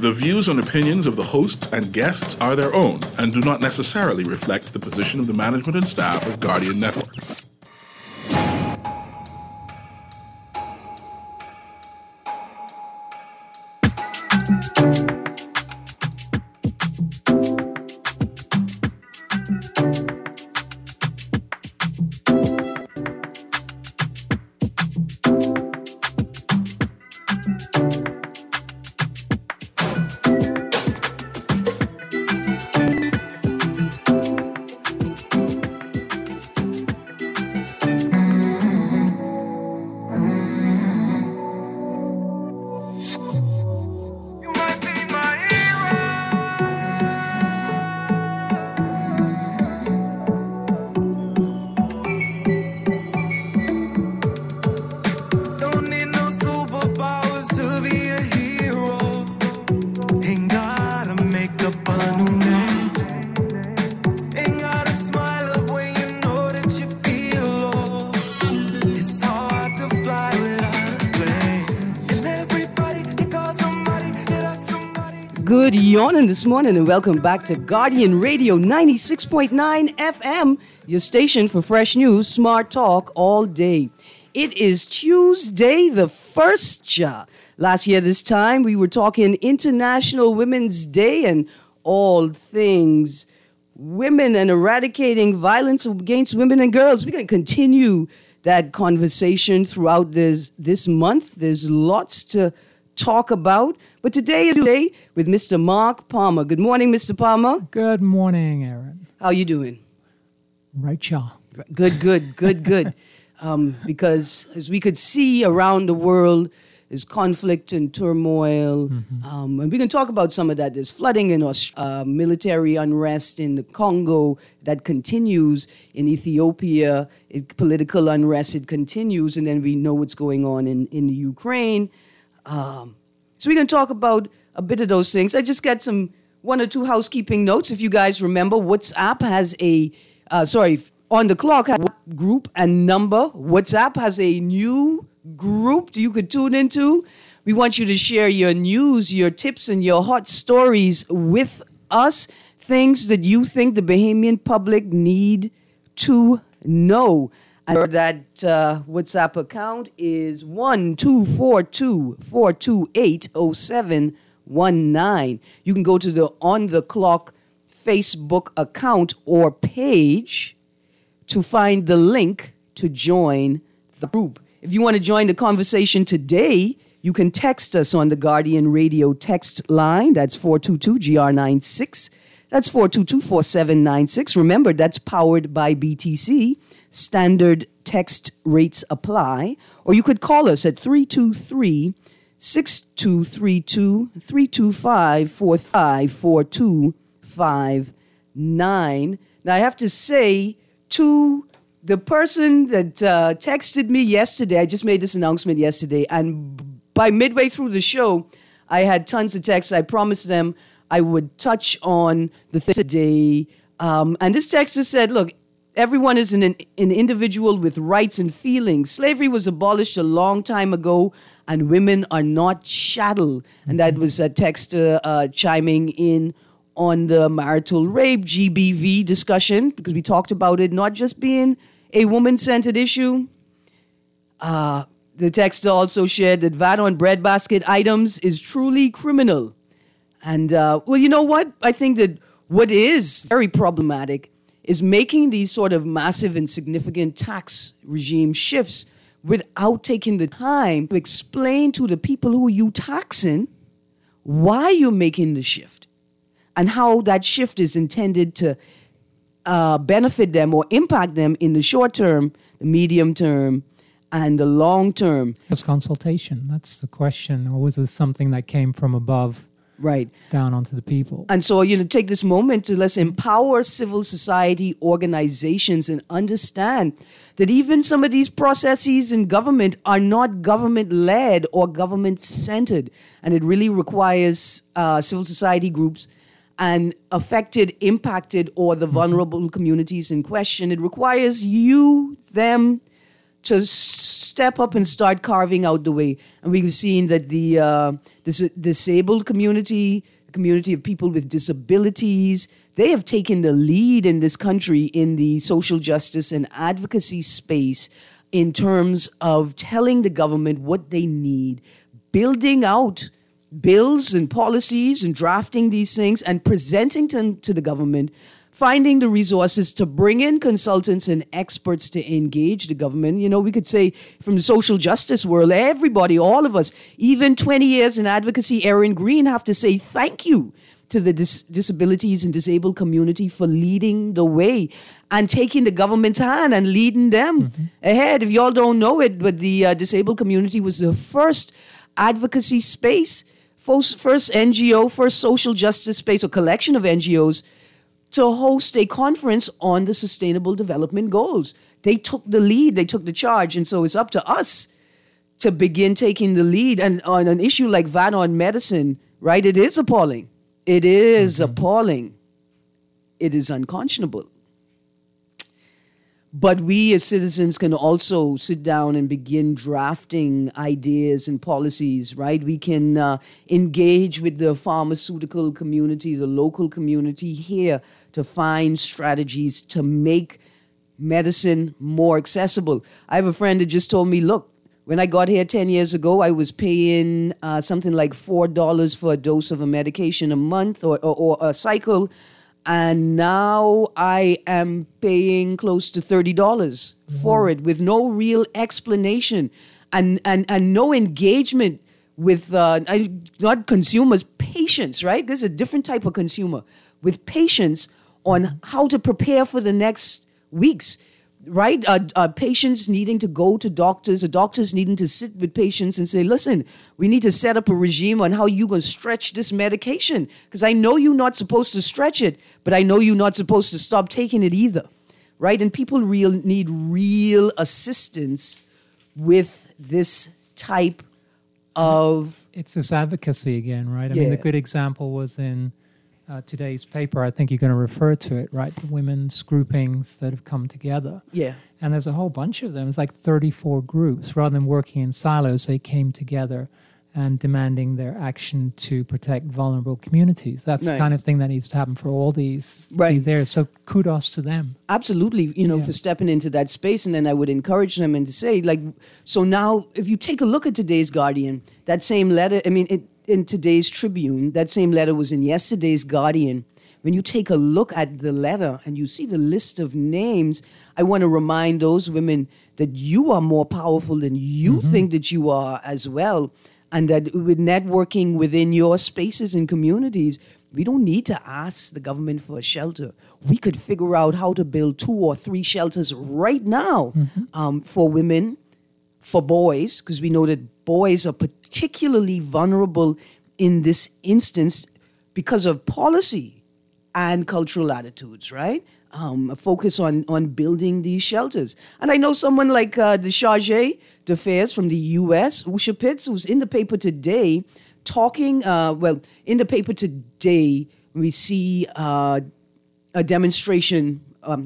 The views and opinions of the host and guests are their own and do not necessarily reflect the position of the management and staff of Guardian Network. Good yawning this morning and welcome back to Guardian Radio 96.9 FM, your station for fresh news, smart talk all day. It is Tuesday the 1st. Last year this time we were talking International Women's Day and all things women and eradicating violence against women and girls. We're going to continue that conversation throughout this month. There's lots to talk about. But today is Tuesday with Mr. Mark Palmer. Good morning, Mr. Palmer. Good morning, Aaron. How you doing? Right, y'all. Good. Because as we could see around the world, there's conflict and turmoil. And we can talk about some of that. There's flooding and military unrest in the Congo that continues. In Ethiopia, political unrest, it continues. And then we know what's going on in the Ukraine. So we're going to talk about a bit of those things. I just got one or two housekeeping notes. If you guys remember, WhatsApp has On the Clock has a group and number. WhatsApp has a new group you could tune into. We want you to share your news, your tips, and your hot stories with us. Things that you think the Bahamian public need to know. And that WhatsApp account is 1-242-428-0719. You can go to the On the Clock Facebook account or page to find the link to join the group. If you want to join the conversation today, you can text us on the Guardian Radio text line. That's 422-GR96. That's 422-4796. Remember, that's powered by BTC. Standard text rates apply. Or you could call us at 323-6232, 325-454259. Now, I have to say to the person that texted me yesterday, I just made this announcement yesterday, and by midway through the show, I had tons of texts. I promised them I would touch on the thing today. And this texter said, look, everyone is an individual with rights and feelings. Slavery was abolished a long time ago, and women are not chattel. And that was a texter chiming in on the marital rape, GBV discussion, because we talked about it not just being a woman-centered issue. The texter also shared that VAT on breadbasket items is truly criminal. And, well, you know what? I think that what is very problematic is making these sort of massive and significant tax regime shifts without taking the time to explain to the people who you taxing why you're making the shift and how that shift is intended to benefit them or impact them in the short term, the medium term, and the long term. It's consultation. That's the question. Or was it something that came from above? Right. Down onto the people. And so, take this moment to let's empower civil society organizations and understand that even some of these processes in government are not government-led or government-centered. And it really requires civil society groups and affected, impacted, or the vulnerable communities in question. It requires you, them, to step up and start carving out the way. And we've seen that the disabled community, the community of people with disabilities, they have taken the lead in this country in the social justice and advocacy space in terms of telling the government what they need, building out bills and policies and drafting these things and presenting them to the government, finding the resources to bring in consultants and experts to engage the government. You know, we could say from the social justice world, everybody, all of us, even 20 years in advocacy, Erin Green, have to say thank you to the disabilities and disabled community for leading the way and taking the government's hand and leading them ahead. If y'all don't know it, but the disabled community was the first advocacy space, first NGO, first social justice space or collection of NGOs to host a conference on the Sustainable Development Goals. They took the lead, they took the charge, and so it's up to us to begin taking the lead. And on an issue like VAT on medicine, right, it is appalling. It is appalling. It is unconscionable. But we as citizens can also sit down and begin drafting ideas and policies, right? We can engage with the pharmaceutical community, the local community here to find strategies to make medicine more accessible. I have a friend that just told me, look, when I got here 10 years ago, I was paying something like $4 for a dose of a medication a month or a cycle. And now I am paying close to $30 for it with no real explanation and no engagement with not consumers, patients, right? There's a different type of consumer with patients on how to prepare for the next weeks. Right? Patients needing to go to doctors, or doctors needing to sit with patients and say, listen, we need to set up a regime on how you're going to stretch this medication. Because I know you're not supposed to stretch it, but I know you're not supposed to stop taking it either. Right? And people need real assistance with this type of... It's this advocacy again, right? I mean, the good example was in today's paper. I think you're going to refer to it, right? The women's groupings that have come together. Yeah. And there's a whole bunch of them. It's like 34 groups. Rather than working in silos, they came together and demanding their action to protect vulnerable communities. That's the kind of thing that needs to happen for all these there. So kudos to them. Absolutely, for stepping into that space. And then I would encourage them and to say, like, so now if you take a look at today's Guardian, that same letter, in today's Tribune, that same letter was in yesterday's Guardian. When you take a look at the letter and you see the list of names, I want to remind those women that you are more powerful than you think that you are as well. And that with networking within your spaces and communities, we don't need to ask the government for a shelter. We could figure out how to build 2 or 3 shelters right now for women, for boys, because we know that boys are particularly vulnerable in this instance because of policy and cultural attitudes, right? A focus on building these shelters. And I know someone like the Chargé d'Affaires from the U.S., Usha Pitts, who's in the paper today, talking, in the paper today, we see a presentation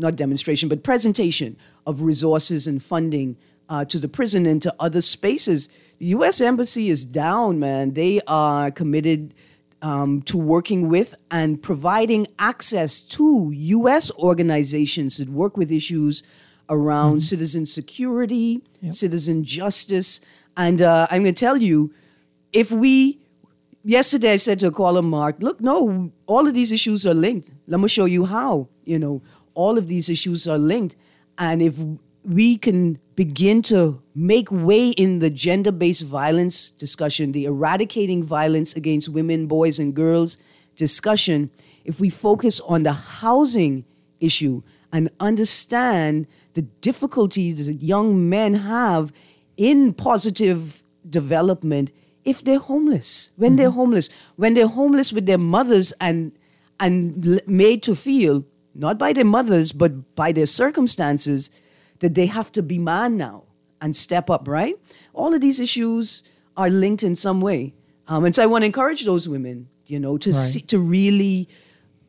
of resources and funding to the prison and to other spaces. The U.S. Embassy is down, man. They are committed to working with and providing access to U.S. organizations that work with issues around citizen security, citizen justice. And I'm going to tell you, yesterday I said to a caller, Mark, look, no, all of these issues are linked. Let me show you how. All of these issues are linked. And if we can begin to make way in the gender-based violence discussion, the eradicating violence against women, boys, and girls discussion, if we focus on the housing issue and understand the difficulties that young men have in positive development if they're homeless, when they're homeless with their mothers and made to feel, not by their mothers, but by their circumstances, that they have to be man now and step up, right? All of these issues are linked in some way. And so I want to encourage those women, to really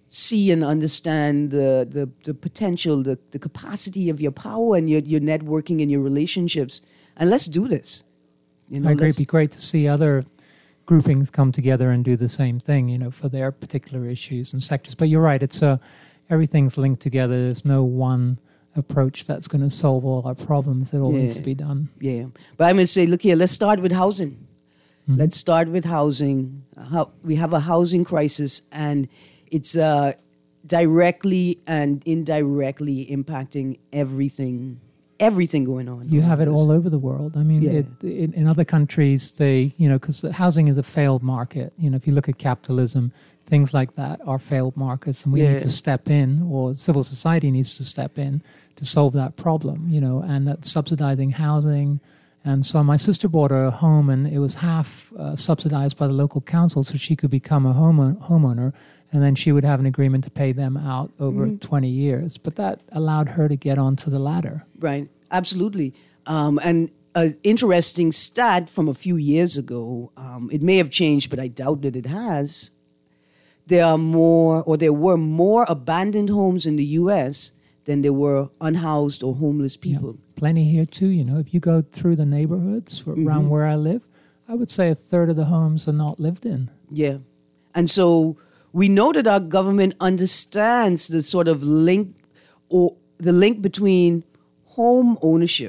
see and understand the potential, the capacity of your power and your networking and your relationships. And let's do this. I agree. It'd be great to see other groupings come together and do the same thing, for their particular issues and sectors. But you're right. Everything's linked together. There's no one approach that's going to solve all our problems. It all needs to be done. Yeah. But I'm going to say, look here, let's start with housing. Mm-hmm. Let's start with housing. We have a housing crisis, and it's directly and indirectly impacting everything going on. You have it all over the world. I mean, in other countries, because housing is a failed market. If you look at capitalism, things like that are failed markets, and we need to step in, or civil society needs to step in to solve that problem, and that's subsidizing housing. And so my sister bought a home, and it was half subsidized by the local council, so she could become a homeowner, and then she would have an agreement to pay them out over 20 years. But that allowed her to get onto the ladder. Right, absolutely. And an interesting stat from a few years ago, it may have changed, but I doubt that it has. There were more abandoned homes in the U.S. than there were unhoused or homeless people. Yeah, plenty here too. If you go through the neighborhoods around where I live, I would say a third of the homes are not lived in. Yeah. And so we know that our government understands the sort of link between home ownership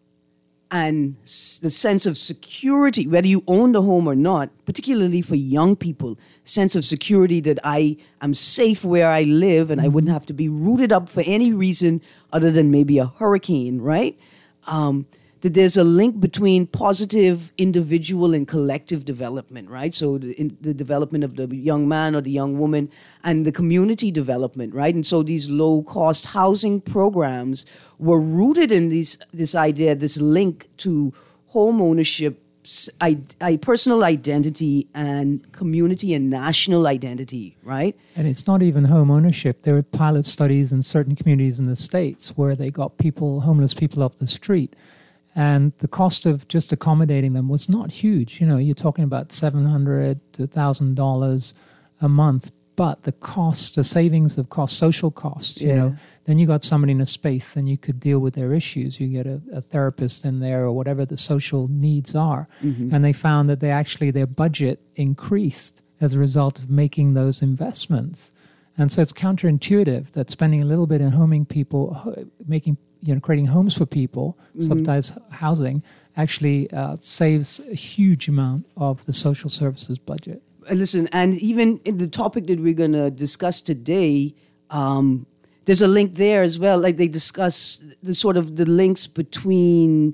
and the sense of security, whether you own the home or not, particularly for young people, sense of security that I am safe where I live and I wouldn't have to be rooted up for any reason other than maybe a hurricane, right? That there's a link between positive individual and collective development, right? So the development of the young man or the young woman and the community development, right? And so these low-cost housing programs were rooted in this idea, this link to home ownership, personal identity, and community and national identity, right? And it's not even home ownership. There are pilot studies in certain communities in the States where they got homeless people off the street. And the cost of just accommodating them was not huge. You're talking about $700 to $1,000 a month. But the savings of social costs, then you got somebody in a space, then you could deal with their issues. You get a therapist in there or whatever the social needs are. Mm-hmm. And they found that their budget increased as a result of making those investments. And so it's counterintuitive that spending a little bit in homing people, creating homes for people, subsidized housing, actually saves a huge amount of the social services budget. Listen, and even in the topic that we're going to discuss today, there's a link there as well. Like they discuss the links between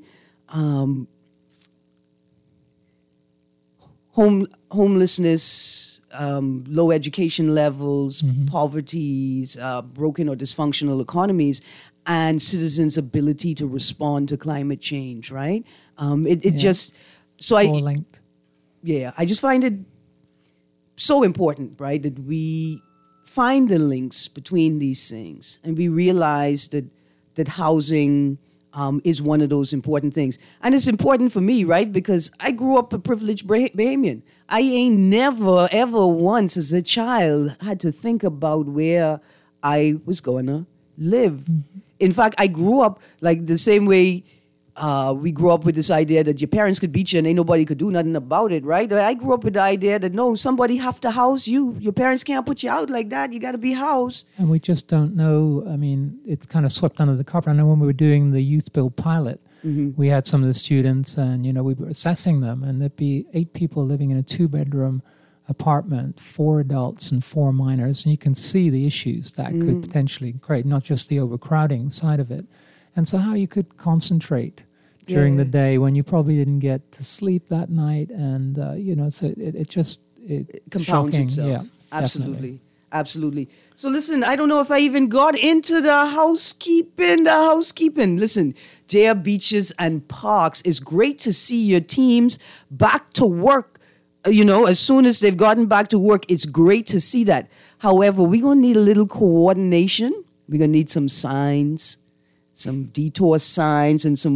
homelessness, low education levels, poverties, broken or dysfunctional economies, and citizens' ability to respond to climate change, right? All linked. Yeah, I just find it so important, right, that we find the links between these things and we realize that housing is one of those important things. And it's important for me, right, because I grew up a privileged Bahamian. I ain't never, ever once as a child had to think about where I was going to live. Mm-hmm. In fact, I grew up like the same way we grew up with this idea that your parents could beat you and ain't nobody could do nothing about it, right? I grew up with the idea that, no, somebody have to house you. Your parents can't put you out like that. You got to be housed. And we just don't know. I mean, it's kind of swept under the carpet. I know when we were doing the Youth Build pilot, we had some of the students and, we were assessing them, and there'd be 8 people living in a 2-bedroom apartment, 4 adults and 4 minors, and you can see the issues that could potentially create, not just the overcrowding side of it. And so how you could concentrate during the day when you probably didn't get to sleep that night, and so it compounds shocking. itself. Yeah, absolutely. So listen, I don't know if I even got into the housekeeping. Listen, Dare Beaches and Parks, it's great to see your teams back to work. As soon as they've gotten back to work, it's great to see that. However, we're going to need a little coordination. We're going to need some signs, some detour signs, and some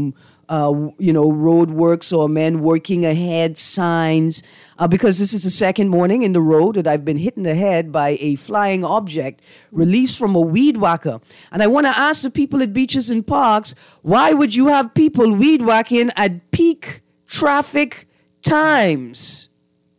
road works or men working ahead signs, because this is the second morning in the row that I've been hit in the head by a flying object released from a weed whacker. And I want to ask the people at beaches and parks, why would you have people weed whacking at peak traffic times?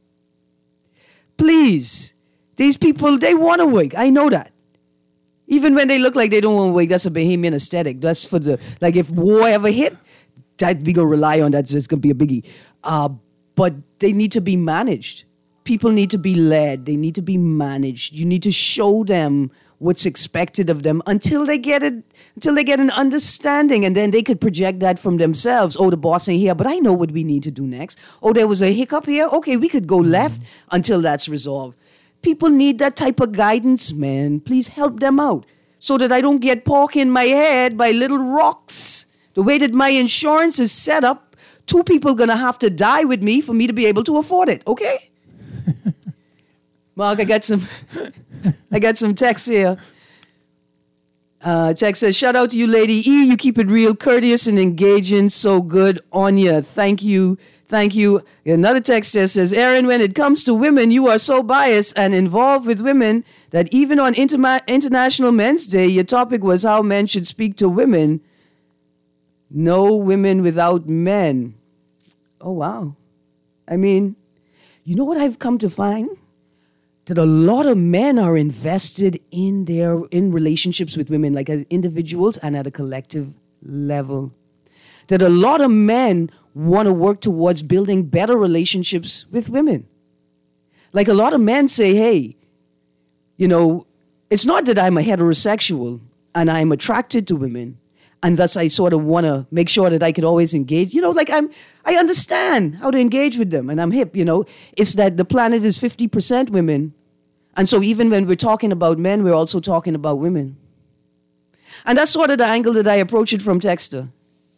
Please, these people, they want to wake. I know that. Even when they look like they don't want to wake, that's a Bahamian aesthetic. That's for if war ever hit, that we gonna rely on that. It's gonna be a biggie. But they need to be managed. People need to be led. They need to be managed. You need to show them what's expected of them until they get it, until they get an understanding, and then they could project that from themselves. Oh, the boss ain't here, but I know what we need to do next. Oh, there was a hiccup here. Okay, we could go left until that's resolved. People need that type of guidance, man. Please help them out so that I don't get pork in my head by little rocks. The way that my insurance is set up, 2 people going to have to die with me for me to be able to afford it, okay? Mark, I got some text here. Text says, shout out to you, Lady E. You keep it real, courteous, and engaging. So good on you. Thank you. Thank you. Another text says, Aaron, when it comes to women, you are so biased and involved with women that even on International Men's Day, your topic was how men should speak to women. No women without men. Oh, wow. I mean, you know what I've come to find? That a lot of men are invested in relationships with women, like as individuals and at a collective level. That a lot of men want to work towards building better relationships with women. Like a lot of men say, hey, it's not that I'm a heterosexual and I'm attracted to women, and thus I sort of want to make sure that I could always engage. I understand how to engage with them, and I'm hip, It's that the planet is 50% women. And so even when we're talking about men, we're also talking about women. And that's sort of the angle that I approach it from Texter.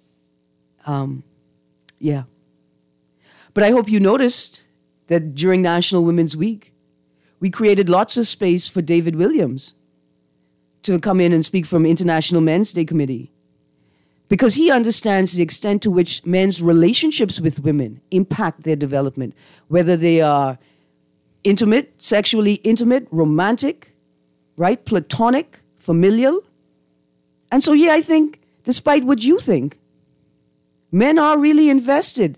Yeah. But I hope you noticed that during National Women's Week, we created lots of space for David Williams to come in and speak from International Men's Day Committee, because he understands the extent to which men's relationships with women impact their development, whether they are intimate, sexually intimate, romantic, right? Platonic, familial. And so, I think, despite what you think, men are really invested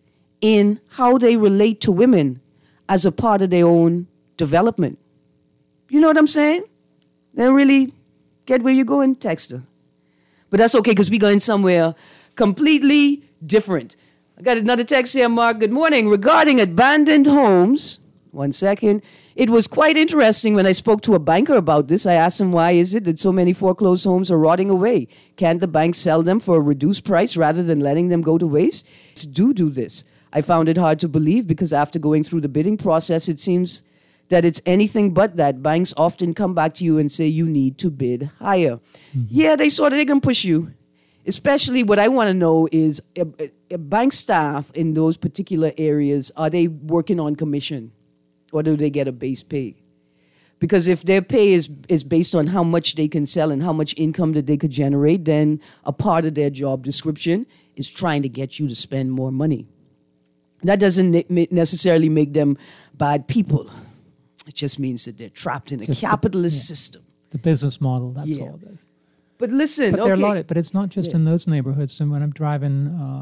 in how they relate to women as a part of their own development. You know what I'm saying? They don't really get where you're going, Texter. But that's okay, because we're going somewhere completely different. I got another text here, Mark. Good morning. Regarding abandoned homes, one second. It was quite interesting when I spoke to a banker about this. I asked him, why is it that so many foreclosed homes are rotting away? Can't the bank sell them for a reduced price rather than letting them go to waste? Do this. I found it hard to believe, because after going through the bidding process, it seems that it's anything but that. Banks often come back to you and say you need to bid higher. Mm-hmm. Yeah, they can push you. Especially what I want to know is, a bank staff in those particular areas, are they working on commission? Or do they get a base pay? Because if their pay is based on how much they can sell and how much income that they could generate, then a part of their job description is trying to get you to spend more money. That doesn't necessarily make them bad people. It just means that they're trapped in a capitalist system. The business model, that's all it is. But listen, but there are a lot but it's not just in those neighborhoods. And when I'm driving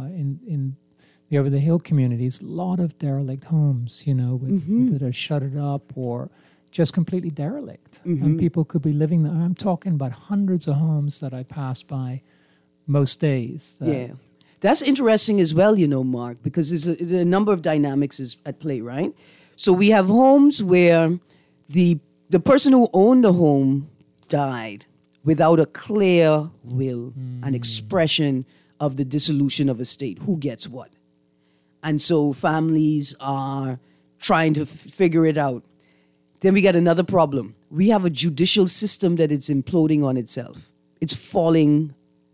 in the over-the-hill communities, a lot of derelict homes, that are shuttered up or just completely derelict. And people could be living there. I'm talking about hundreds of homes that I pass by most days. That's interesting as well, Mark, because there's a number of dynamics is at play, right? So we have homes where the person who owned the home died without a clear will, an expression of the dissolution of a state, who gets what. And so families are trying to figure it out. Then we got another problem. We have a judicial system that is imploding on itself. It's falling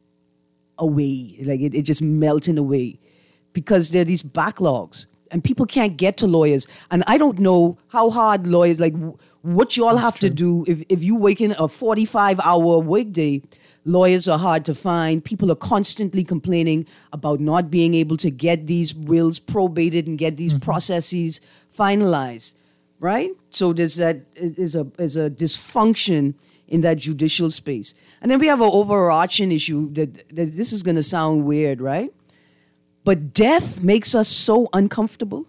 away, like it just melting away, because there are these backlogs and people can't get to lawyers. And I don't know how hard lawyers, like what you all have to do if you work in a 45-hour workday, Lawyers are hard to find. People are constantly complaining about not being able to get these wills probated and get these processes finalized, right? So there's a dysfunction in that judicial space. And then we have an overarching issue that this is going to sound weird, right? But death makes us so uncomfortable.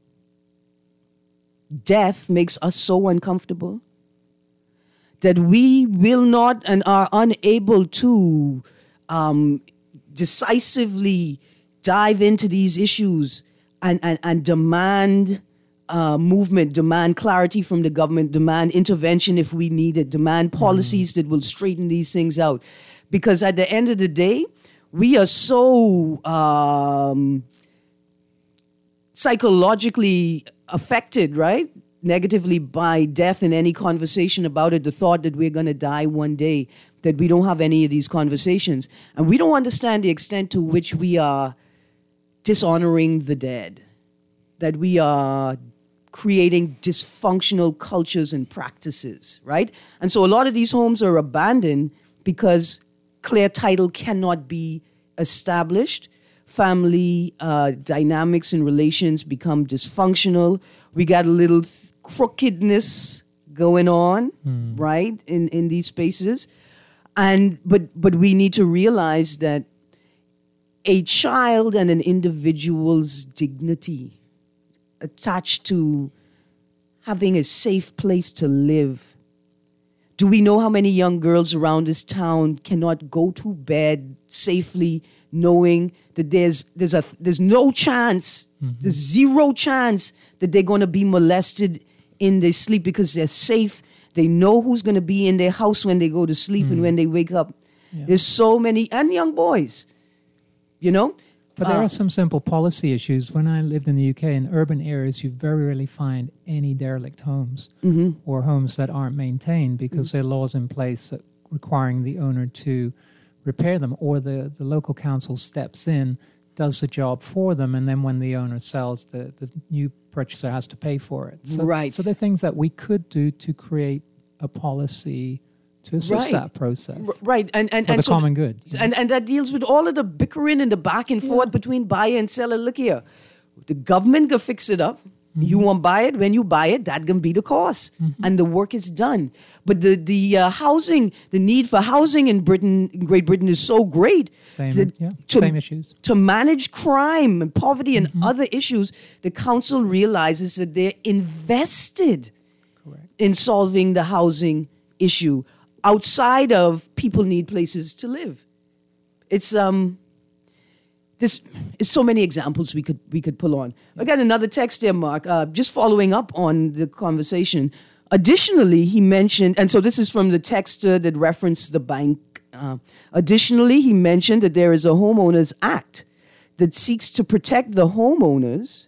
Death makes us so uncomfortable that we will not and are unable to decisively dive into these issues and demand movement, demand clarity from the government, demand intervention if we need it, demand policies that will straighten these things out. Because at the end of the day, we are so psychologically affected, right? Negatively by death in any conversation about it, the thought that we're going to die one day, that we don't have any of these conversations. And we don't understand the extent to which we are dishonoring the dead, that we are creating dysfunctional cultures and practices, right? And so a lot of these homes are abandoned because clear title cannot be established. Family dynamics and relations become dysfunctional. We got a little crookedness going on, right, in these spaces. But we need to realize that a child and an individual's dignity attached to having a safe place to live. Do we know how many young girls around this town cannot go to bed safely knowing that there's no chance, there's zero chance that they're going to be molested in their sleep because they're safe. They know who's going to be in their house when they go to sleep and when they wake up. Yeah. There's so many, and young boys, you know. But there are some simple policy issues. When I lived in the UK, in urban areas, you very rarely find any derelict homes or homes that aren't maintained because there are laws in place requiring the owner to repair them, or the local council steps in, does the job for them, and then when the owner sells, the new purchaser has to pay for it. So, right. So there are things that we could do to create a policy to assist that process. Right. And for the common good. And that deals with all of the bickering and the back and forth between buyer and seller. Look here, the government can fix it up. You want to buy it? When you buy it, that can be the cost. And the work is done. But the housing, the need for housing in Great Britain is so great. Same issues. To manage crime and poverty and other issues, the council realizes that they're invested in solving the housing issue outside of people need places to live. It's There's so many examples we could pull on. I got another text there, Mark, just following up on the conversation. Additionally, he mentioned, and so this is from the texter that referenced the bank. Additionally, he mentioned that there is a Homeowners Act that seeks to protect the homeowners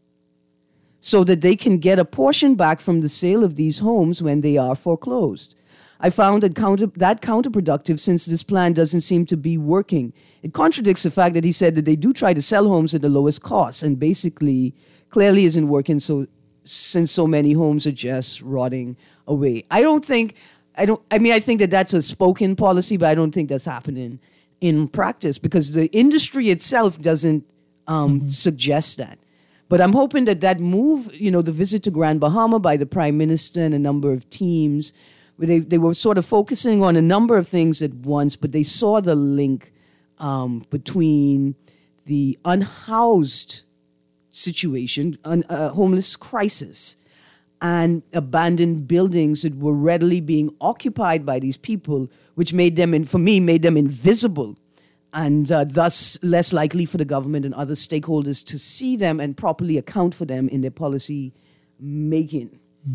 so that they can get a portion back from the sale of these homes when they are foreclosed. I found that counterproductive since this plan doesn't seem to be working. It contradicts the fact that he said that they do try to sell homes at the lowest cost and basically clearly isn't working since so many homes are just rotting away. I think that that's a spoken policy, but I don't think that's happening in practice because the industry itself doesn't suggest that. But I'm hoping that move, the visit to Grand Bahama by the Prime Minister and a number of teams, they were sort of focusing on a number of things at once, but they saw the link between the unhoused situation, homeless crisis, and abandoned buildings that were readily being occupied by these people, which made them invisible, and thus less likely for the government and other stakeholders to see them and properly account for them in their policy making.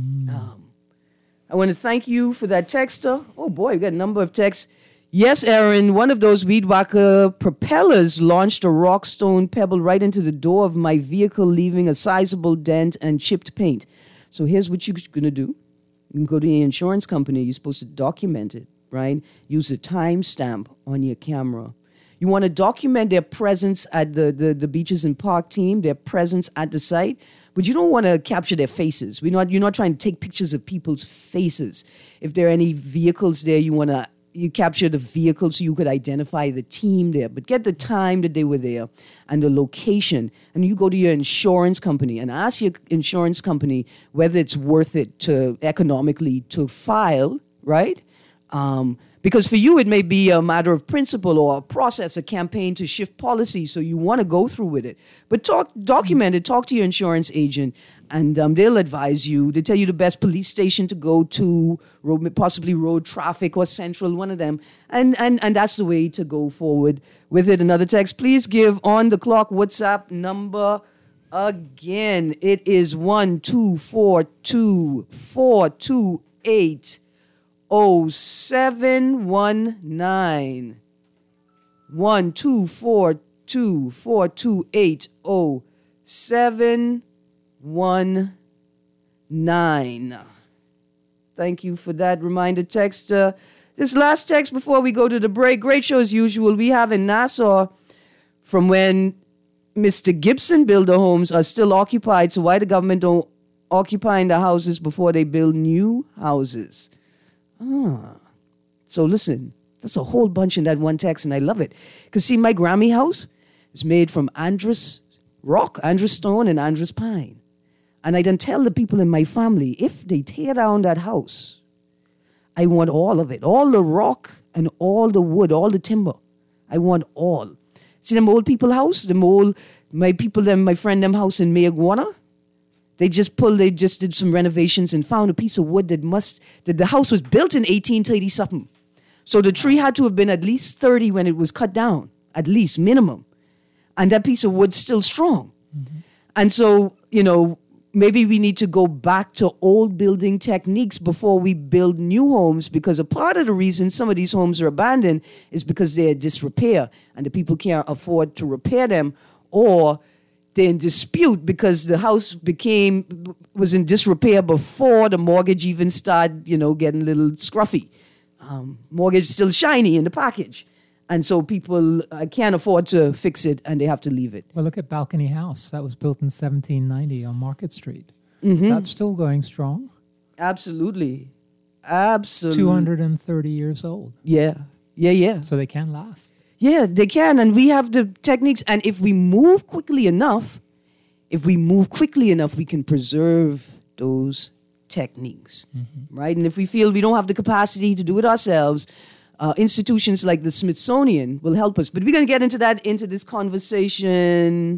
I want to thank you for that texter. Oh boy, we got a number of texts. Yes, Aaron, one of those weed whacker propellers launched a rock stone pebble right into the door of my vehicle, leaving a sizable dent and chipped paint. So here's what you're going to do. You can go to the insurance company. You're supposed to document it, right? Use a timestamp on your camera. You want to document their presence at the Beaches and Park team, their presence at the site, but you don't want to capture their faces. You're not trying to take pictures of people's faces. If there are any vehicles there, you want to you capture the vehicle so you could identify the team there, but get the time that they were there and the location. And you go to your insurance company and ask your insurance company whether it's worth it to economically to file, right? Because for you, it may be a matter of principle or a process, a campaign to shift policy, so you want to go through with it. But document it, talk to your insurance agent, and they'll advise you. They tell you the best police station to go to, possibly road traffic or central, one of them. And that's the way to go forward with it. Another text, please give on the clock WhatsApp number again. It is 1-242-428-0719. 1-242-428-0719. Thank you for that reminder text. This last text before we go to the break. Great show as usual. We have in Nassau from when Mr. Gibson builder homes are still occupied. So why the government don't occupying the houses before they build new houses? So listen, that's a whole bunch in that one text, and I love it. Because see, my Grammy house is made from Andrus rock, Andrus stone, and Andrus pine. And I done tell the people in my family, if they tear down that house, I want all of it. All the rock and all the wood, all the timber. I want all. See them old people house? My friend them house in Mayagwana? They just did some renovations and found a piece of wood that the house was built in 1830-something. So the tree had to have been at least 30 when it was cut down, at least, minimum. And that piece of wood's still strong. Mm-hmm. And so, maybe we need to go back to old building techniques before we build new homes, because a part of the reason some of these homes are abandoned is because they're in disrepair and the people can't afford to repair them, or they're in dispute because the house was in disrepair before the mortgage even started, getting a little scruffy. Mortgage still shiny in the package. And so people can't afford to fix it and they have to leave it. Well, look at Balcony House. That was built in 1790 on Market Street. Mm-hmm. That's still going strong. Absolutely. 230 years old. Yeah. So they can last. Yeah, they can, and we have the techniques. And if we move quickly enough, we can preserve those techniques, right? And if we feel we don't have the capacity to do it ourselves, institutions like the Smithsonian will help us. But we're going to get into this conversation.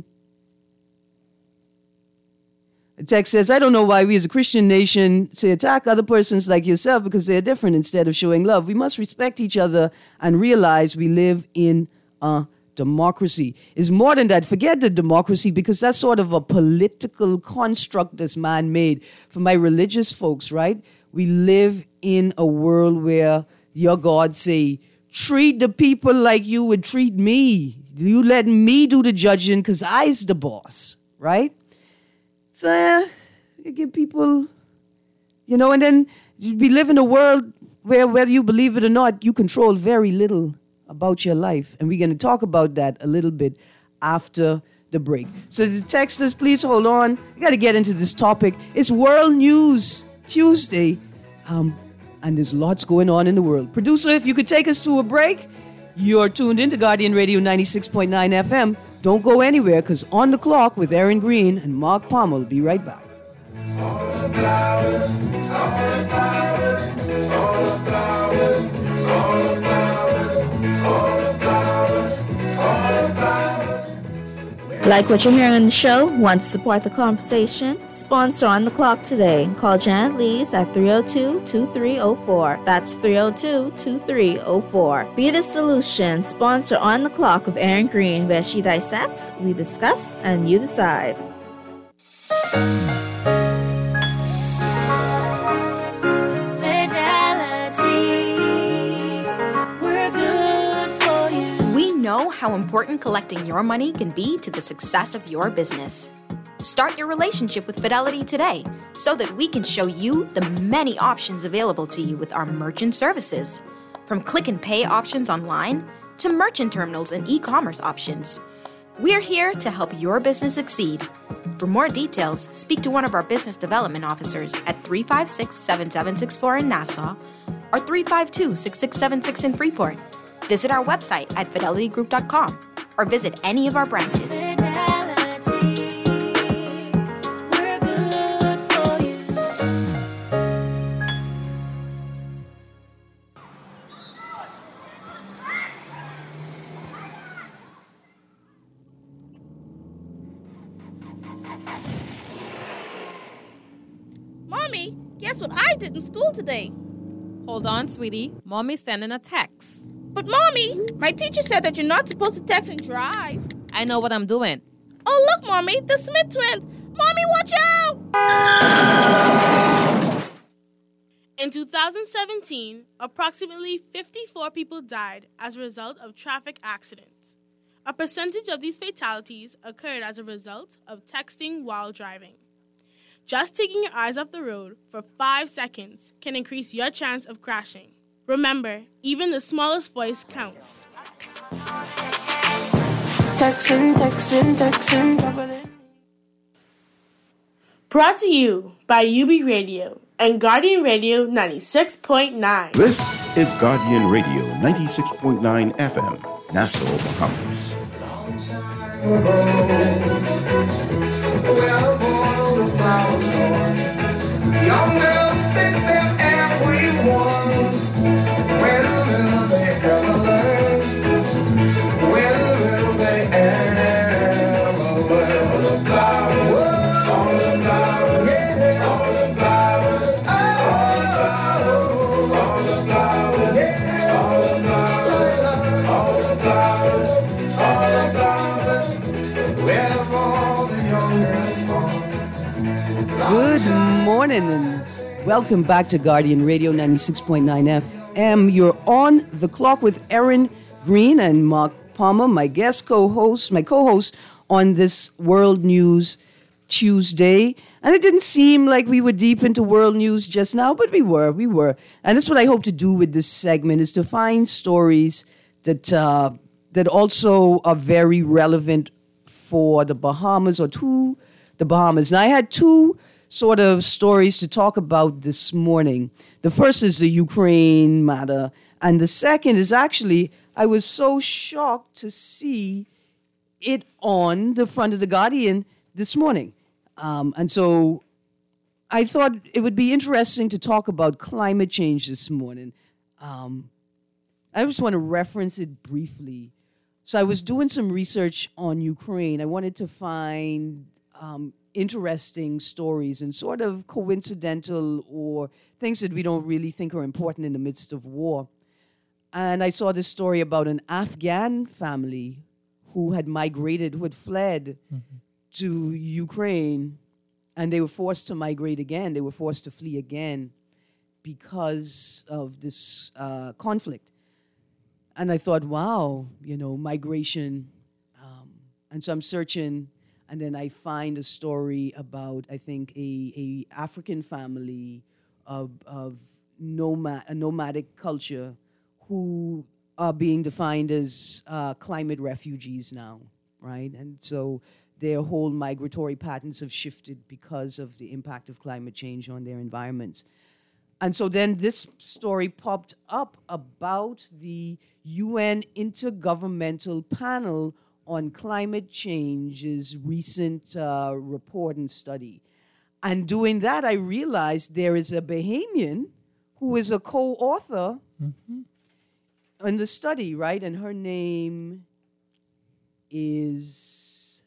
The text says, I don't know why we as a Christian nation say attack other persons like yourself because they're different instead of showing love. We must respect each other and realize we live in a democracy. It's more than that. Forget the democracy, because that's sort of a political construct that's man-made. For my religious folks, right? We live in a world where your God say, treat the people like you would treat me. You let me do the judging because I's the boss, right? So you give people, and then we live in a world where, whether you believe it or not, you control very little about your life. And we're going to talk about that a little bit after the break. So the texters, please hold on. We got to get into this topic. It's World News Tuesday, and there's lots going on in the world. Producer, if you could take us to a break. You're tuned into Guardian Radio 96.9 FM. Don't go anywhere, because On the Clock with Aaron Green and Mark Palmer will be right back. All the flowers, all the flowers, all the flowers, all the flowers, all the flowers, all the flowers. Like what you're hearing on the show? Want to support the conversation? Sponsor On the Clock today. Call Janet Lees at 302-2304. That's 302-2304. Be the solution. Sponsor On the Clock with Aaron Green, where she dissects, we discuss, and you decide. Know how important collecting your money can be to the success of your business. Start your relationship with Fidelity today so that we can show you the many options available to you with our merchant services. From click and pay options online to merchant terminals and e-commerce options. We're here to help your business succeed. For more details, speak to one of our business development officers at 356-7764 in Nassau or 352-6676 in Freeport. Visit our website at fidelitygroup.com or visit any of our branches. We're good for you. Mommy, guess what I did in school today? Hold on, sweetie. Mommy's sending a text. But Mommy, my teacher said that you're not supposed to text and drive. I know what I'm doing. Oh, look, Mommy, the Smith twins. Mommy, watch out! In 2017, approximately 54 people died as a result of traffic accidents. A percentage of these fatalities occurred as a result of texting while driving. Just taking your eyes off the road for 5 seconds can increase your chance of crashing. Remember, even the smallest voice counts. Texting. Brought to you by UB Radio and Guardian Radio 96.9. This is Guardian Radio 96.9 FM, Nassau, Bahamas. Young girls think they're everyone. When will they ever learn? When will they ever learn? All the flowers, all the flowers, yeah, all the flowers, all the flowers, yeah, all the flowers, all the flowers, where all the young girls fall. Good morning and welcome back to Guardian Radio 96.9 FM. You're on the clock with Erin Green and Mark Palmer, my co-host on this World News Tuesday. And it didn't seem like we were deep into world news just now, but we were. And that's what I hope to do with this segment, is to find stories that also are very relevant for the Bahamas or to the Bahamas. Now, I had two sort of stories to talk about this morning. The first is the Ukraine matter, and the second is actually, I was so shocked to see it on the front of The Guardian this morning. And so I thought it would be interesting to talk about climate change this morning. I just want to reference it briefly. So I was doing some research on Ukraine. I wanted to find interesting stories and sort of coincidental or things that we don't really think are important in the midst of war. And I saw this story about an Afghan family who had fled to Ukraine, and they were forced to migrate again. They were forced to flee again because of this conflict. And I thought, wow, migration. And so I'm searching, and then I find a story about, I think, a African family of a nomadic culture who are being defined as climate refugees now, right? And so their whole migratory patterns have shifted because of the impact of climate change on their environments. And so then this story popped up about the UN Intergovernmental Panel on Climate Change's recent report and study. And doing that, I realized there is a Bahamian who is a co-author in the study, right? And her name is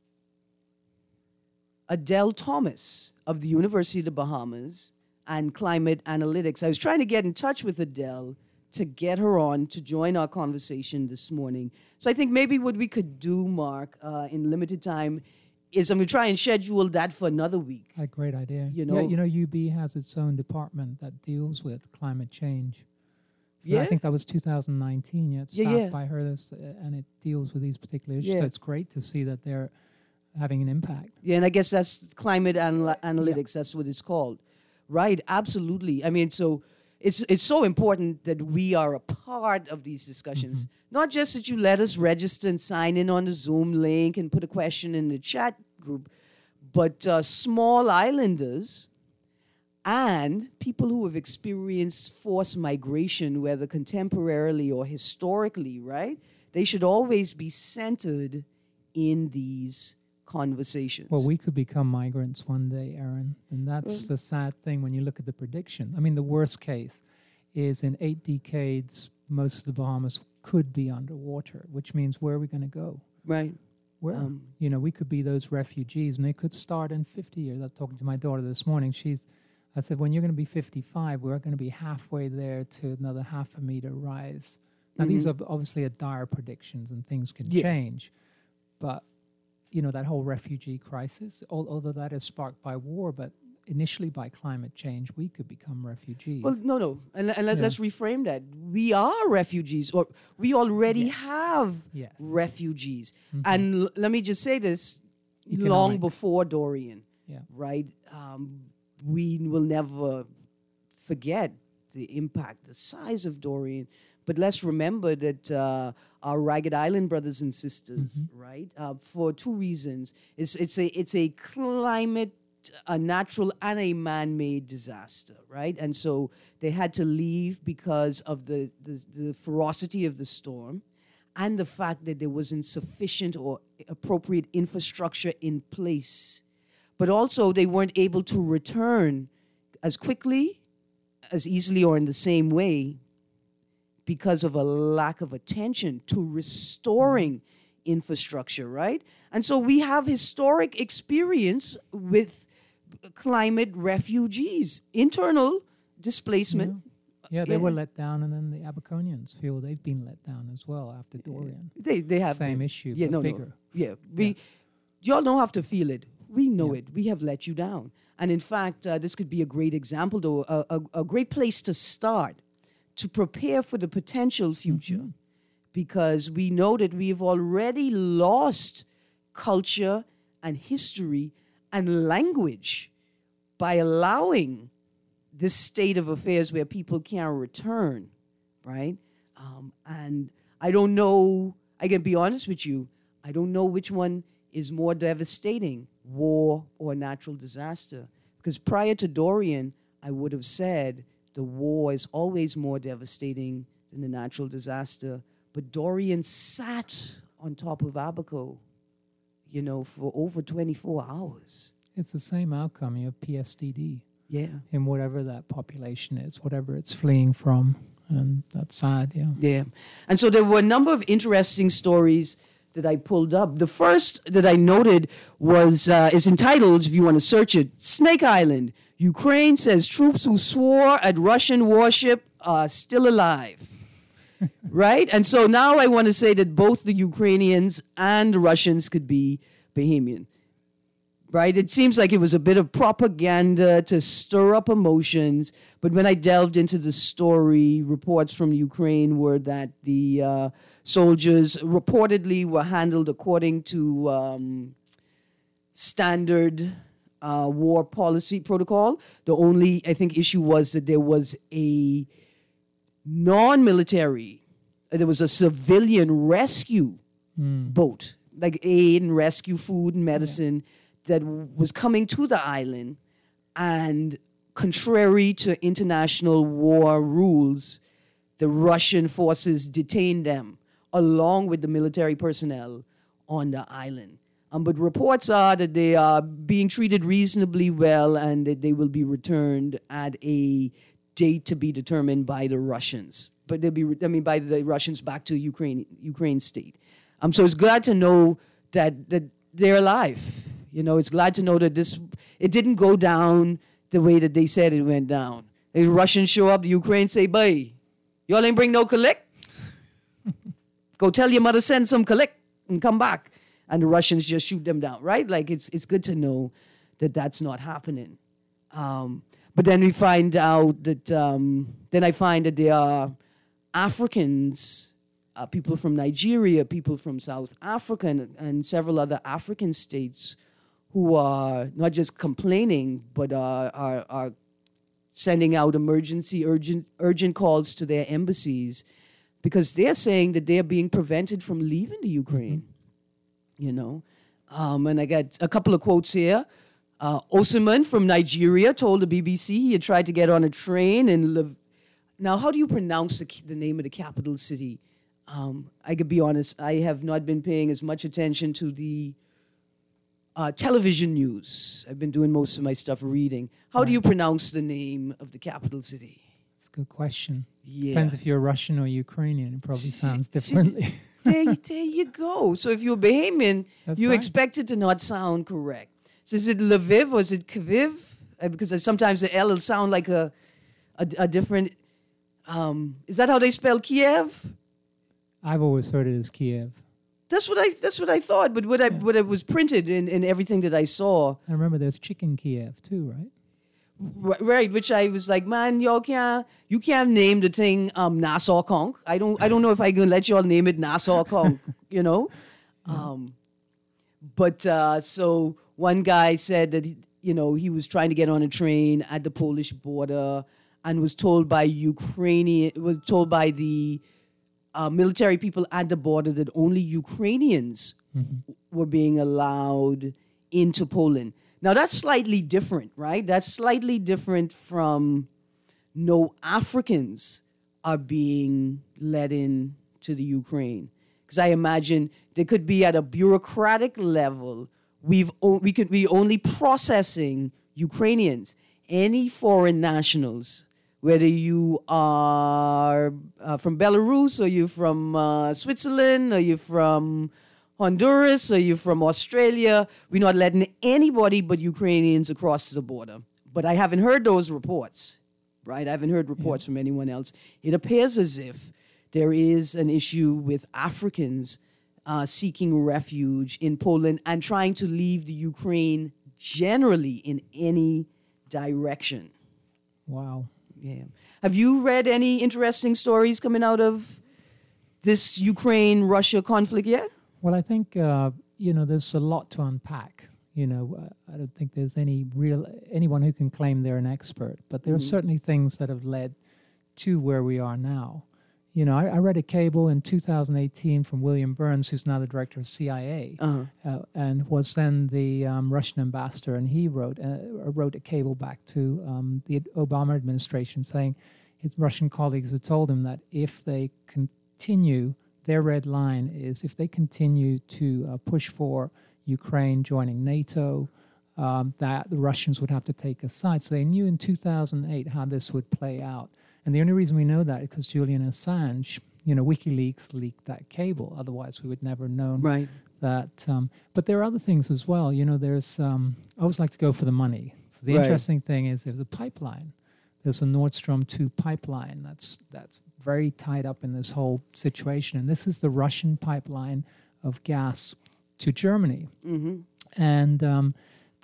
Adele Thomas of the University of the Bahamas and Climate Analytics. I was trying to get in touch with Adele to get her on to join our conversation this morning. So I think maybe what we could do, Mark, in limited time, is I'm going to try and schedule that for another week. A great idea. UB has its own department that deals with climate change. So I think that was 2019. It's staffed by her, and it deals with these particular issues. So it's great to see that they're having an impact. Yeah, and I guess that's climate analytics. That's what it's called. Right, absolutely. I mean, so it's so important that we are a part of these discussions. Not just that you let us register and sign in on the Zoom link and put a question in the chat group, but small islanders And people who have experienced forced migration, whether contemporarily or historically, right? They should always be centered in these conversations. Well, we could become migrants one day, Aaron. And that's the sad thing when you look at the prediction. I mean, the worst case is in 8 decades, most of the Bahamas could be underwater, which means where are we going to go? Right. Where? We could be those refugees, and they could start in 50 years. I was talking to my daughter this morning. I said, when you're going to be 55, we're going to be halfway there to another half a meter rise. Now, these are obviously dire predictions, and things can change. But, that whole refugee crisis, although that is sparked by war, but initially by climate change, we could become refugees. Well, no. And let's reframe that. We are refugees, or we already have refugees. And let me just say this, long before Dorian, right? We will never forget the impact, the size of Dorian. But let's remember that our Ragged Island brothers and sisters, right, for two reasons. It's a climate, a natural and a man-made disaster, right? And so they had to leave because of the ferocity of the storm and the fact that there wasn't sufficient or appropriate infrastructure in place. But also they weren't able to return as quickly, as easily, or in the same way because of a lack of attention to restoring infrastructure, right? And so we have historic experience with climate refugees, internal displacement. Yeah, they were let down, and then the Abaconians feel they've been let down as well after Dorian. They have same issue, but bigger. No. Yeah, y'all don't have to feel it. We know it. We have let you down. And in fact, this could be a great example, though, a great place to start to prepare for the potential future, because we know that we have already lost culture and history and language by allowing this state of affairs where people can't return, right? And I don't know, I can be honest with you, I don't know which one is more devastating, war or natural disaster. Because prior to Dorian, I would have said the war is always more devastating than the natural disaster. But Dorian sat on top of Abaco, for over 24 hours. It's the same outcome. You have PSDD. Yeah. In whatever that population is, whatever it's fleeing from. And that's sad, Yeah. And so there were a number of interesting stories that I pulled up. The first that I noted is entitled, if you want to search it, Snake Island. Ukraine says troops who swore at Russian warship are still alive. Right? And so now I want to say that both the Ukrainians and the Russians could be Bahamian. Right? It seems like it was a bit of propaganda to stir up emotions. But when I delved into the story, reports from Ukraine were that the soldiers reportedly were handled according to standard war policy protocol. The only, I think, issue was that there was a non-military, there was a civilian rescue boat, like aid and rescue, food and medicine, that was coming to the island, and contrary to international war rules, the Russian forces detained them along with the military personnel on the island. But reports are that they are being treated reasonably well and that they will be returned at a date to be determined by the Russians. But they'll be, by the Russians back to Ukraine state. So it's glad to know that they're alive. It's glad to know that it didn't go down the way that they said it went down. The Russians show up, the Ukraine say, "Boy, y'all ain't bring no collect. Go tell your mother send some collect and come back." And the Russians just shoot them down, right? Like, it's good to know that that's not happening. But then we find out that, then I find that there are Africans, people from Nigeria, people from South Africa, and several other African states who are not just complaining, but are sending out urgent calls to their embassies, because they're saying that they're being prevented from leaving the Ukraine. And I got a couple of quotes here. Osimhen from Nigeria told the BBC he had tried to get on a train in Now, how do you pronounce the name of the capital city? I could be honest, I have not been paying as much attention to the television news. I've been doing most of my stuff reading. How do you pronounce the name of the capital city? It's a good question. Yeah. Depends if you're Russian or Ukrainian. It probably sounds differently. There you go. So if you're Bahamian, That's you right. expect it to not sound correct. So is it Lviv or is it Kyiv? Because sometimes the L will sound like a different. Is that how they spell Kiev? I've always heard it as Kiev. That's what I thought. But what it was printed in everything that I saw. I remember there's Chicken Kiev too, right? Right, which I was like, man, you can't name the thing Nassau Conk. I don't know if I can let y'all name it Nassau Conk, you know. So one guy said that he was trying to get on a train at the Polish border and was told by the military people at the border that only Ukrainians were being allowed into Poland. Now, that's slightly different, right? That's slightly different from no Africans are being let in to the Ukraine. Because I imagine they could be at a bureaucratic level. We could be only processing Ukrainians. Any foreign nationals, whether you are from Belarus or you're from Switzerland or you're from Honduras, or you from Australia, we're not letting anybody but Ukrainians across the border. But I haven't heard those reports, right? I haven't heard reports from anyone else. It appears as if there is an issue with Africans seeking refuge in Poland and trying to leave the Ukraine generally in any direction. Wow. Yeah. Have you read any interesting stories coming out of this Ukraine-Russia conflict yet? Well, I think, there's a lot to unpack. I don't think there's anyone who can claim they're an expert, but there are certainly things that have led to where we are now. I read a cable in 2018 from William Burns, who's now the director of CIA, and was then the Russian ambassador, and he wrote a cable back to the Obama administration saying his Russian colleagues had told him that if they continue, their red line is if they continue to push for Ukraine joining NATO, that the Russians would have to take a side. So they knew in 2008 how this would play out. And the only reason we know that is because Julian Assange, WikiLeaks leaked that cable. Otherwise, we would never have known that. But there are other things as well. There's I always like to go for the money. So the interesting thing is there's a pipeline. There's a Nord Stream 2 pipeline that's very tied up in this whole situation. And this is the Russian pipeline of gas to Germany. And and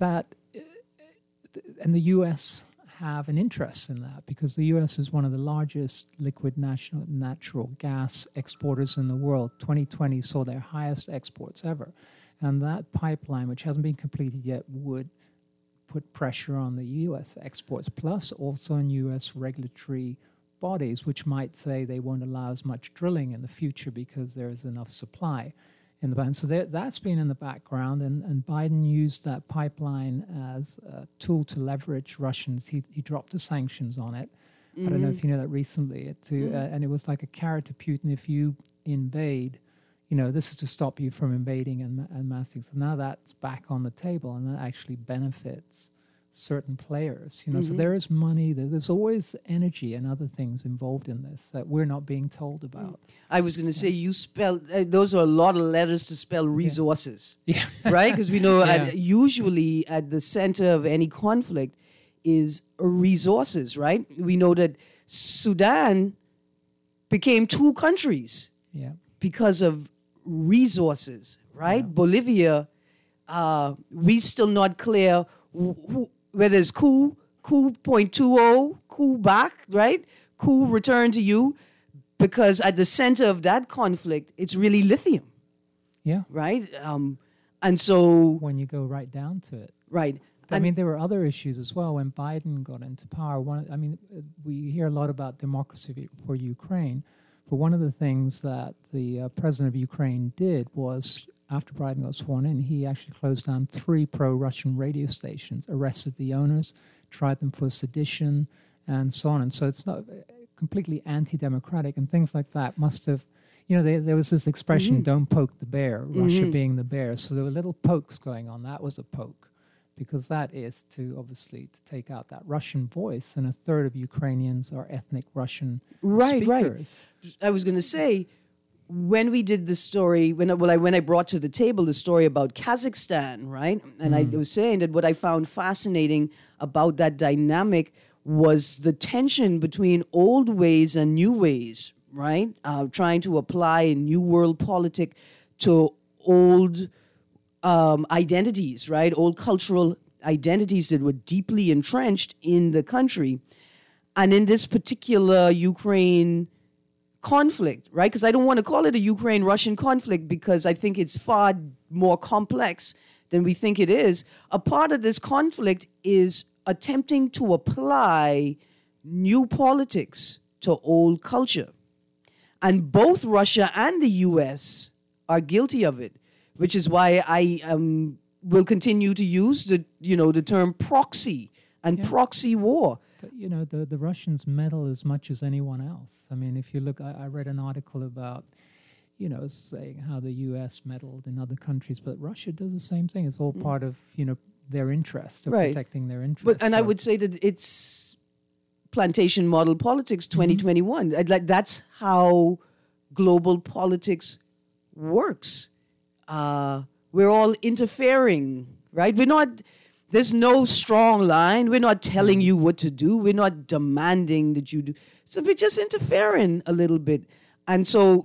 the U.S. have an interest in that because the U.S. is one of the largest liquid natural gas exporters in the world. 2020 saw their highest exports ever. And that pipeline, which hasn't been completed yet, would put pressure on the U.S. exports, plus also on U.S. regulatory bodies, which might say they won't allow as much drilling in the future because there is enough supply in the band. So that's been in the background, and Biden used that pipeline as a tool to leverage Russians. He dropped the sanctions on it. I don't know if you know that recently. And it was like a carrot to Putin. If you invade, this is to stop you from invading and massing. So now that's back on the table, and that actually benefits certain players. So there is money, there's always energy and other things involved in this that we're not being told about. I was going to say, you spell, those are a lot of letters to spell resources, right? Because we know usually at the center of any conflict is resources, right? We know that Sudan became 2 countries because of resources, right? Bolivia, we still not clear whether it's coup 0.20, coup back, right? Coup return to you, because at the center of that conflict, it's really lithium. Yeah. Right? And so... when you go right down to it. Right. I mean, there were other issues as well. When Biden got into power, we hear a lot about democracy for Ukraine, but one of the things that the president of Ukraine did was after Biden got sworn in, he actually closed down 3 pro-Russian radio stations, arrested the owners, tried them for sedition, and so on. And so it's not completely anti-democratic, and things like that must have, there was this expression, don't poke the bear, Russia being the bear. So there were little pokes going on. That was a poke, because that is to take out that Russian voice, and a third of Ukrainians are ethnic Russian speakers. Right. I was going to say, when we did the story, when I brought to the table the story about Kazakhstan, right? And I was saying that what I found fascinating about that dynamic was the tension between old ways and new ways, right? Trying to apply a new world politic to old identities, right? Old cultural identities that were deeply entrenched in the country. And in this particular Ukraine conflict, right? Because I don't want to call it a Ukraine-Russian conflict, because I think it's far more complex than we think it is. A part of this conflict is attempting to apply new politics to old culture. And both Russia and the U.S. are guilty of it, which is why I will continue to use the term proxy and proxy war. But, the Russians meddle as much as anyone else. I mean, if you look, I read an article about, saying how the U.S. meddled in other countries, but Russia does the same thing. It's all part of, their interests, of protecting their interests. I would say that it's plantation model politics 2021. That's how global politics works. We're all interfering, right? There's no strong line. We're not telling you what to do. We're not demanding that you do. So we're just interfering a little bit. And so,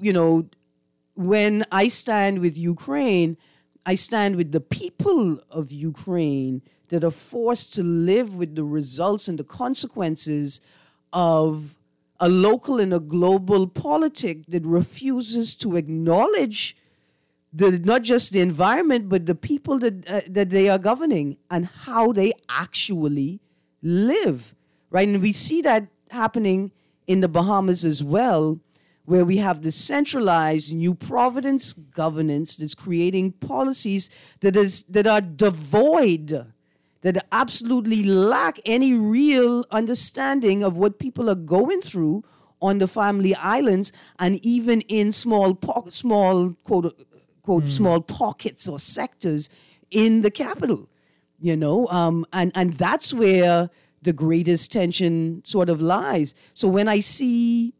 when I stand with Ukraine, I stand with the people of Ukraine that are forced to live with the results and the consequences of a local and a global politic that refuses to acknowledge not just the environment, but the people that they are governing and how they actually live, right? And we see that happening in the Bahamas as well, where we have this centralized New Providence governance that's creating policies that are devoid, that absolutely lack any real understanding of what people are going through on the family islands, and even in small small pockets or sectors in the capital, and that's where the greatest tension sort of lies. So when I see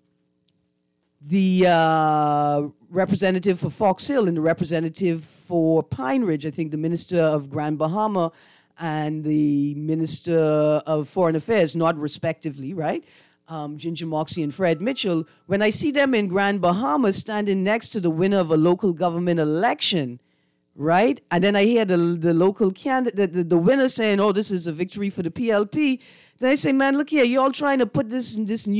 the representative for Fox Hill and the representative for Pine Ridge, I think the Minister of Grand Bahama and the Minister of Foreign Affairs, not respectively, right? Ginger Moxie and Fred Mitchell, when I see them in Grand Bahama standing next to the winner of a local government election, right? And then I hear the local candidate, the winner saying, oh, this is a victory for the PLP. Then I say, man, look here, you're all trying to put this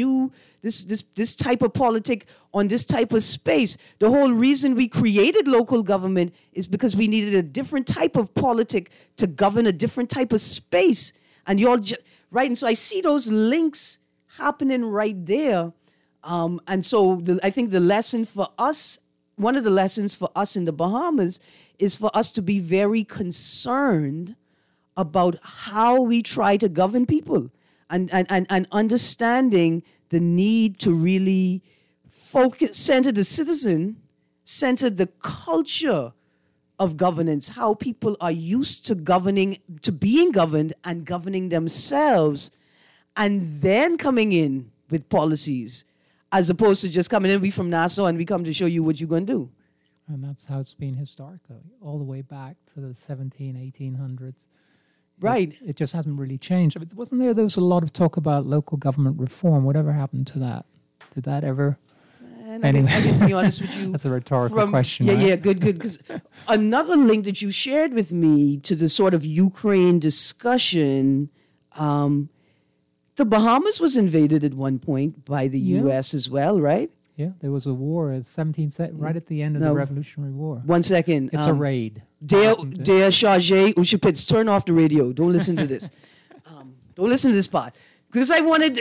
type of politic on this type of space. The whole reason we created local government is because we needed a different type of politic to govern a different type of space. And you all, right? And so I see those links happening right there. And so I think the lesson for us, one of the lessons for us in the Bahamas is for us to be very concerned about how we try to govern people and understanding the need to really center the citizen, center the culture of governance, how people are used to being governed and governing themselves, and then coming in with policies, as opposed to just coming in, we from Nassau, and we come to show you what you're going to do. And that's how it's been historically, all the way back to the 1800s. Right. It just hasn't really changed. I mean, there was a lot of talk about local government reform. Whatever happened to that? Did that ever? Anyway. I can be honest with you. That's a rhetorical question. Yeah, right? yeah, good. Because another link that you shared with me to the sort of Ukraine discussion, the Bahamas was invaded at one point by the U.S. as well, right? Yeah, there was a war at right at the end of the Revolutionary War. 1 second. It's a raid. Dear Chargé Ushapitz, turn off the radio. Don't listen to this. Don't listen to this part. Because I wanted,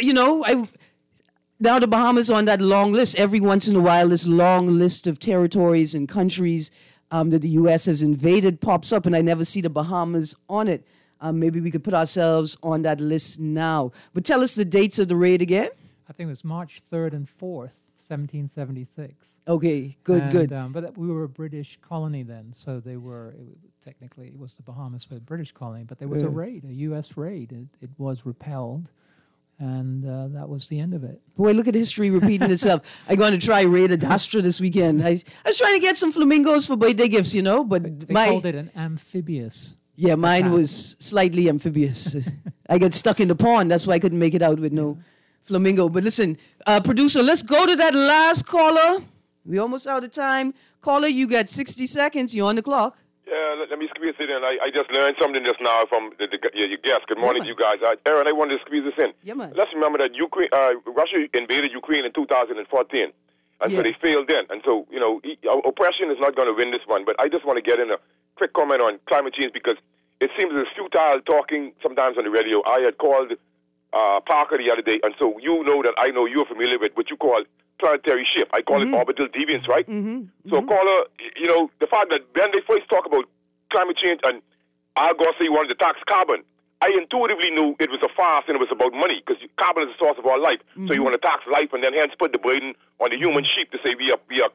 now the Bahamas on that long list. Every once in a while, this long list of territories and countries that the U.S. has invaded pops up, and I never see the Bahamas on it. Maybe we could put ourselves on that list now. But tell us the dates of the raid again. I think it was March 3rd and 4th, 1776. Okay, good. But we were a British colony then, so they were, technically, it was the Bahamas were a British colony, but there was a raid, a U.S. raid. It was repelled, and that was the end of it. Boy, look at history repeating itself. I'm going to try Raid Adastra this weekend. I was trying to get some flamingos for birthday gifts, but they called it an amphibious. Yeah, mine was slightly amphibious. I got stuck in the pond. That's why I couldn't make it out with no flamingo. But listen, producer, let's go to that last caller. We're almost out of time. Caller, you got 60 seconds. You're on the clock. Yeah, let me squeeze it in. I just learned something just now from your guest. Good morning to you guys. Aaron, I wanted to squeeze this in. Yeah, man. Let's remember that Russia invaded Ukraine in 2014. And so they failed then. And so, oppression is not going to win this one. But I just want to get in a quick comment on climate change because it seems it's futile talking sometimes on the radio. I had called Parker the other day, and so you know that I know you're familiar with what you call planetary shift. I call it orbital deviance, right? So, caller, the fact that when they first talk about climate change and Al Gore say he wanted to tax carbon, I intuitively knew it was a farce and it was about money because carbon is the source of our life. So you want to tax life and then hence put the burden on the human sheep to say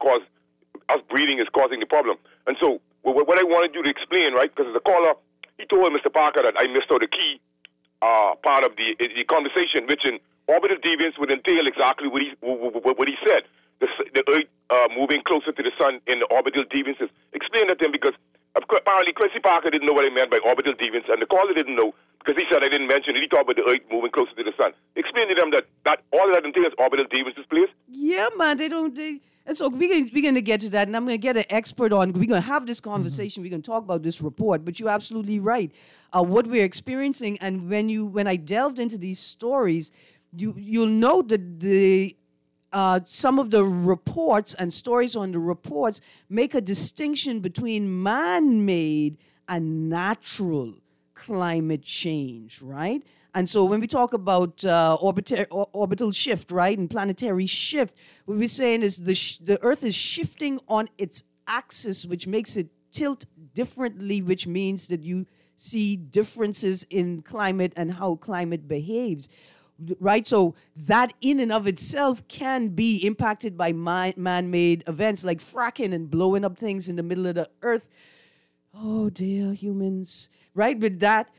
us breeding is causing the problem. And so what I wanted you to explain, right, because the caller, he told Mr. Parker that I missed out the key part of the conversation, which in orbital deviance would entail exactly what he said. The Earth moving closer to the sun in the orbital deviances. Explain that to him because apparently Quincy Parker didn't know what I meant by orbital deviance, and the caller didn't know because he said I didn't mention it. He talked about the Earth moving closer to the sun. Explain to them that all of that entails orbital deviances, please. Yeah, man, and so we're going to get to that, and I'm going to get an expert on. We're going to have this conversation. We're going to talk about this report. But you're absolutely right. What we're experiencing, and when I delved into these stories, you'll note that some of the reports and stories on the reports make a distinction between man-made and natural climate change, right? And so when we talk about orbital shift, right, and planetary shift, what we're saying is the Earth is shifting on its axis, which makes it tilt differently, which means that you see differences in climate and how climate behaves. Right, so that in and of itself can be impacted by man-made events like fracking and blowing up things in the middle of the earth. Oh dear, humans! Right, with that,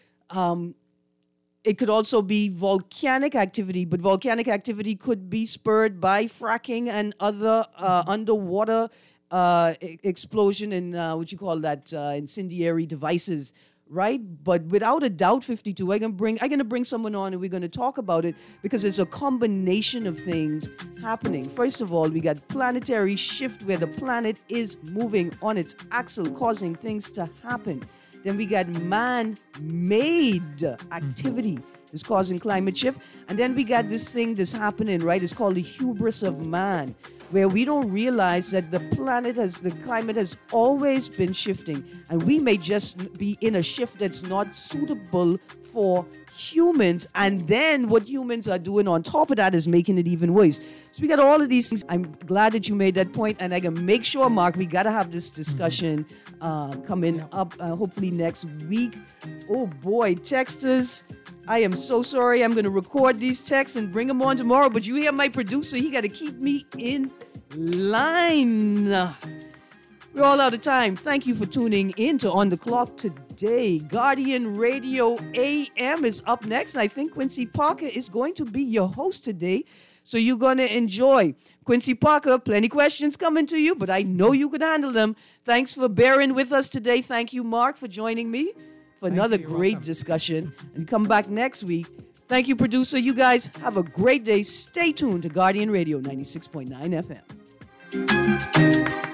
it could also be volcanic activity, but volcanic activity could be spurred by fracking and other underwater explosion and incendiary devices. Right, but without a doubt, 52. I'm gonna bring someone on, and we're gonna talk about it because it's a combination of things happening. First of all, we got planetary shift where the planet is moving on its axis, causing things to happen. Then we got man-made activity is causing climate shift, and then we got this thing that's happening. Right, it's called the hubris of man, where we don't realize that the climate has always been shifting, and we may just be in a shift that's not suitable for humans, and then what humans are doing on top of that is making it even worse. So we got all of these things. I'm glad that you made that point, and I can make sure, Mark, we got to have this discussion coming up hopefully next week. Oh boy, texters, I am so sorry. I'm going to record these texts and bring them on tomorrow, but you hear my producer, he got to keep me in line. We're all out of time. Thank you for tuning in to On the Clock today. Guardian Radio AM is up next. I think Quincy Parker is going to be your host today, so you're going to enjoy. Quincy Parker, plenty questions coming to you, but I know you can handle them. Thanks for bearing with us today. Thank you, Mark, for joining me for another great discussion. And come back next week. Thank you, producer. You guys have a great day. Stay tuned to Guardian Radio 96.9 FM.